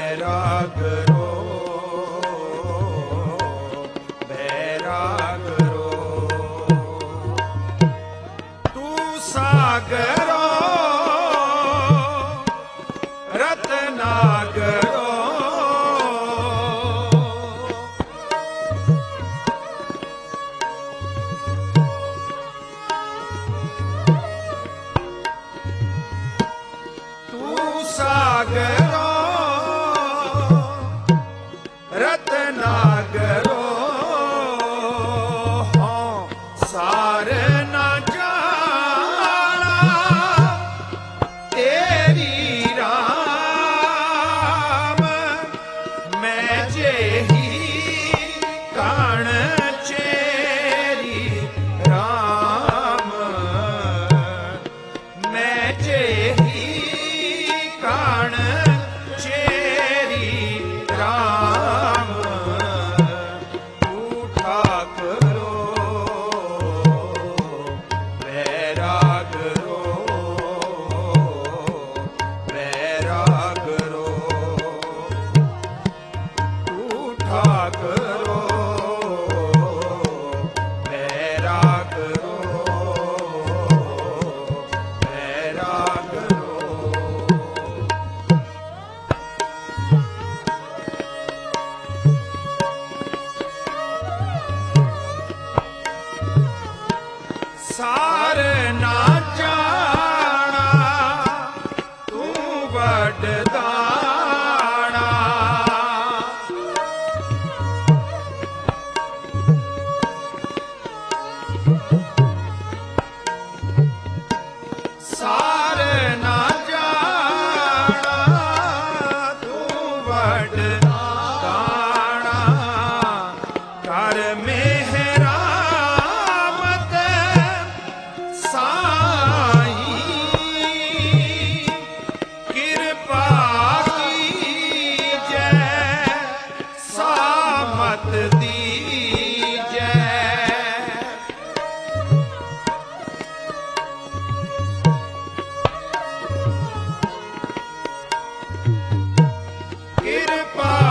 ਬੈਰਾਗ ਰੋ, ਬੈਰਾਗ ਰੋ। ਤੂੰ ਸਾਗਰੋ ਰਤਨਾਗਰੋ, ਤੂੰ ਸਾਗਰੋ ਰਤਨਾਗਰੋ। ਹਾਂ ਸਾਰ ਨਾ ਜਾਣਾ ਤੇਰੀ ਰਾਮ, ਮੈਂ ਜਿਹੀ ਕਣ ਚੇਰੀ ਰਾਮ, ਮੈਂ ਜਿਹੀ ਕਣ ਚੇਰੀ ਰਾਮ। ਤੂੰ ਠਾਕਰੋ ਬੈਰਾਗ ਰੋ, ਬੈਰਾਗ ਰੋ। ਤੂੰ ਠਾਕਰੋ ਬੈਰਾਗ ਰੋ, ਬੈਰਾਗ ਰੋ। ਸਾਰ ਨਾ ਜਾਣਾ ਤੂੰ ਵੱਡਦਾਣਾ, ਸਾਰ ਨਾ ਜਾਣਾ ਤੂੰ ਵੱਡਦਾਣਾ। ਕਰ ਮਿਹਰਾ ਸਾਈ ਕਿਰਪਾ ਕੀਜੈ, ਸਾਮਤ ਦੀਜੈ। ਕਿਰਪਾ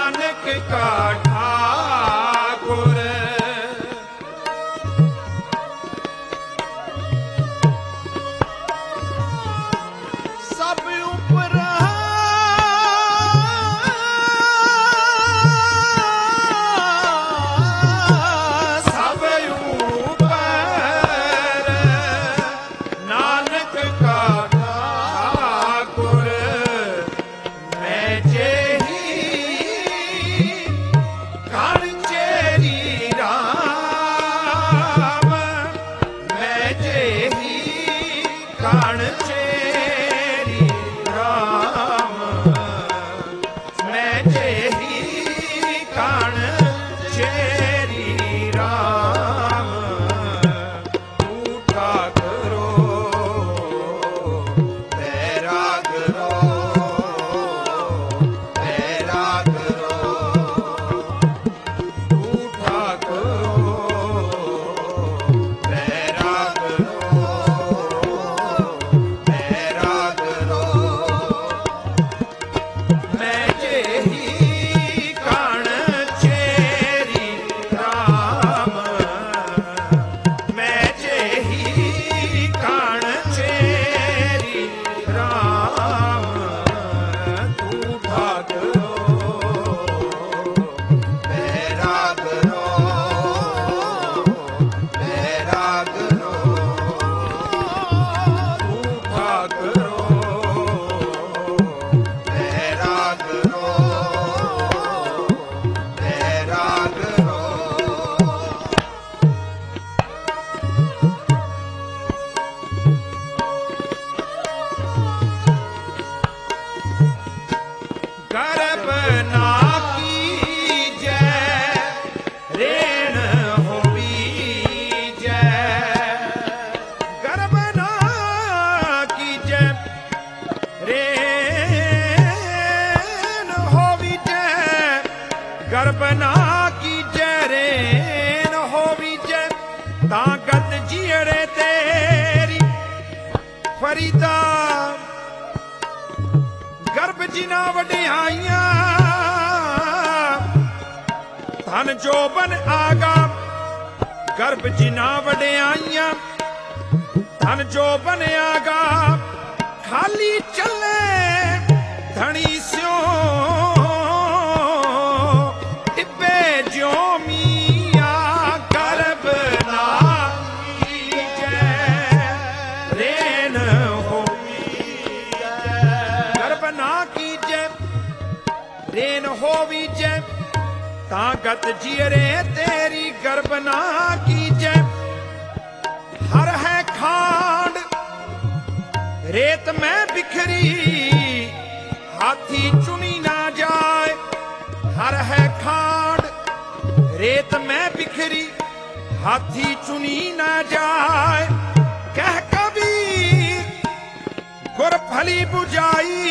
नानक का ठाकुर। सब ऊपर सब ऊपर नानक का ठाकुर। मैं जेही कण चेरी राम। मैं जेही कण चेरी राम। मैं जेही कण चेरी राम। तू ठाकुरो बैराग रो। बैराग रो। तू ठाकुरो बैराग रो। बैराग रो। मैं जेही कण चेरी राम। मैं जेही कण चेरी राम। तू ठाकुरो बैराग रो। बैराग रो। तू ठाकुरो बैराग रो। बैराग रो। गर्भ ना कीजै रेण होवीजै। गर्भ ना कीजै रेण होवीजै। गर्भ ना कीजै रेण होवीजै। तां गत जीअड़े तेरी फरीदा। गर्भ जिना वड्याइयां धन जोबन आगा। गर्भ जिना वड्याइयां धन जोबन आगा। खाली चले धनी स्यो टिब्बे ज्यो मिया। गर्भ ना कीजै रेण होवीजै। गर्भ ना कीजै रेण होवीजै। तां गत जीअरे तेरी गर्भ ना कीजै। हर है खांड रेत में बिखरी। हाथी चुनी ना जाए। हर है खांड रेत में बिखरी। हाथी चुनी ना जाए। कह कबीर गुर फली बुझाई।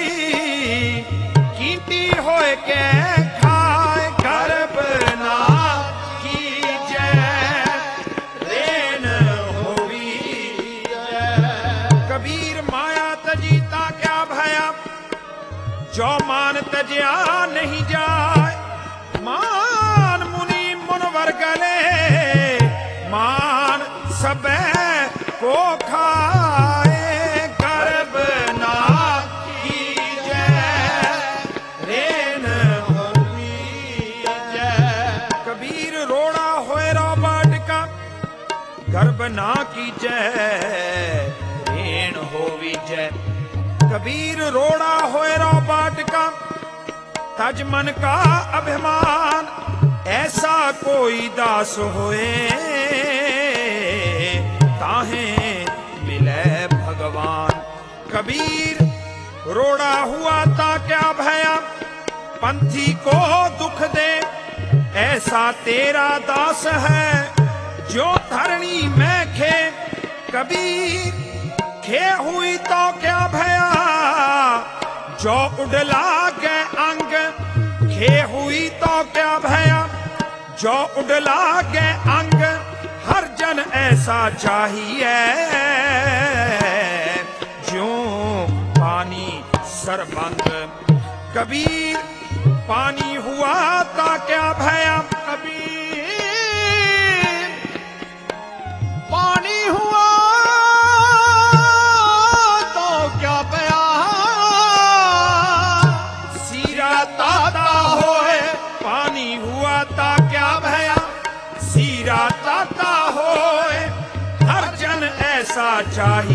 कीटी होए के खाए। गर्भ ना कीजै रेण होवीजै। कबीर माया तजीता क्या भया। जो मान तजया नहीं जाए। मान मुनि मुनवर गले। मान सबे को खाए। गर्भ ना कीजै रेण होवीजै। कबीर रोड़ा होए रो बाटका। गर्भ ना कीजै रेण होवीजै। कबीर रोड़ा होए रो बाटका। तज मन का अभिमान। ऐसा कोई दास होए ताहे मिले भगवान। कबीर रोड़ा हुआ ता क्या भया। पंथी को दुख दे ऐसा तेरा दास है। जो धरणी में खे कबीर खे हुई तो क्या भया। जो उडला के अंग खे हुई तो क्या भया। जो उडला के अंग हर जन ऐसा चाहिए। ज्यों पानी सरबंग। कबीर पानी हुआ ता क्या भया। कबीर पानी हुआ तो क्या भया। सीरा ताता होए पानी हुआ ता क्या भया। सीरा ताता होए हर जन ऐसा चाहिए